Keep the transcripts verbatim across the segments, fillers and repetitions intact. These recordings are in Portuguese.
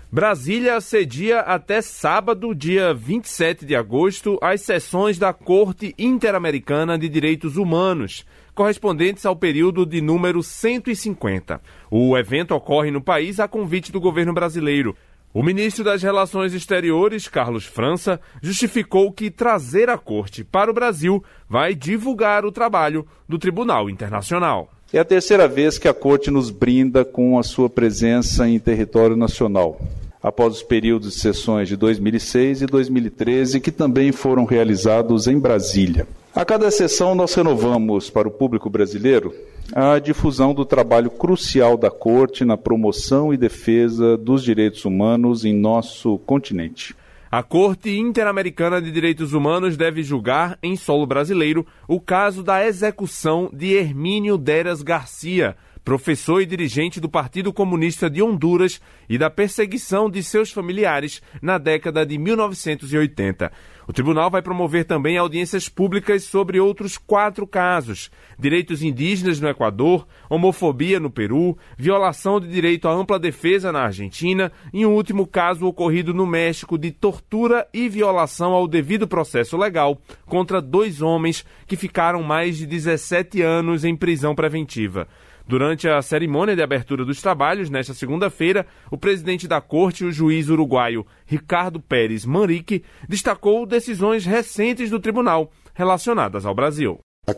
Brasília cedia até sábado, dia vinte e sete de agosto, as sessões da Corte Interamericana de Direitos Humanos, correspondentes ao período de número cento e cinquenta. O evento ocorre no país a convite do governo brasileiro. O ministro das Relações Exteriores, Carlos França, justificou que trazer a Corte para o Brasil vai divulgar o trabalho do Tribunal Internacional. É a terceira vez que a Corte nos brinda com a sua presença em território nacional, após os períodos de sessões de dois mil e seis e dois mil e treze, que também foram realizados em Brasília. A cada sessão nós renovamos para o público brasileiro a difusão do trabalho crucial da Corte na promoção e defesa dos direitos humanos em nosso continente. A Corte Interamericana de Direitos Humanos deve julgar, em solo brasileiro, o caso da execução de Hermínio Deras Garcia, professor e dirigente do Partido Comunista de Honduras, e da perseguição de seus familiares na década de mil novecentos e oitenta. O tribunal vai promover também audiências públicas sobre outros quatro casos: direitos indígenas no Equador, homofobia no Peru, violação de direito à ampla defesa na Argentina e um último caso ocorrido no México de tortura e violação ao devido processo legal contra dois homens que ficaram mais de dezessete anos em prisão preventiva. Durante a cerimônia de abertura dos trabalhos, nesta segunda-feira, o presidente da Corte, o juiz uruguaio Ricardo Pérez Manrique, destacou decisões recentes do tribunal relacionadas ao Brasil. A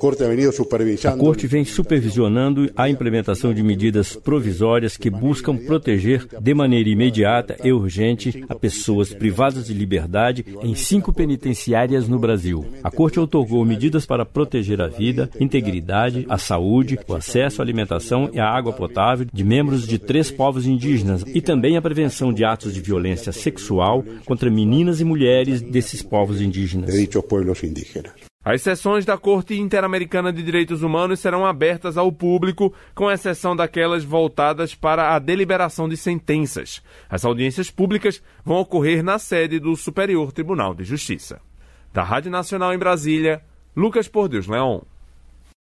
Corte vem supervisionando a implementação de medidas provisórias que buscam proteger de maneira imediata e urgente a pessoas privadas de liberdade em cinco penitenciárias no Brasil. A Corte outorgou medidas para proteger a vida, integridade, a saúde, o acesso à alimentação e à água potável de membros de três povos indígenas e também a prevenção de atos de violência sexual contra meninas e mulheres desses povos indígenas. As sessões da Corte Interamericana de Direitos Humanos serão abertas ao público, com exceção daquelas voltadas para a deliberação de sentenças. As audiências públicas vão ocorrer na sede do Superior Tribunal de Justiça. Da Rádio Nacional em Brasília, Lucas Por Deus Leão.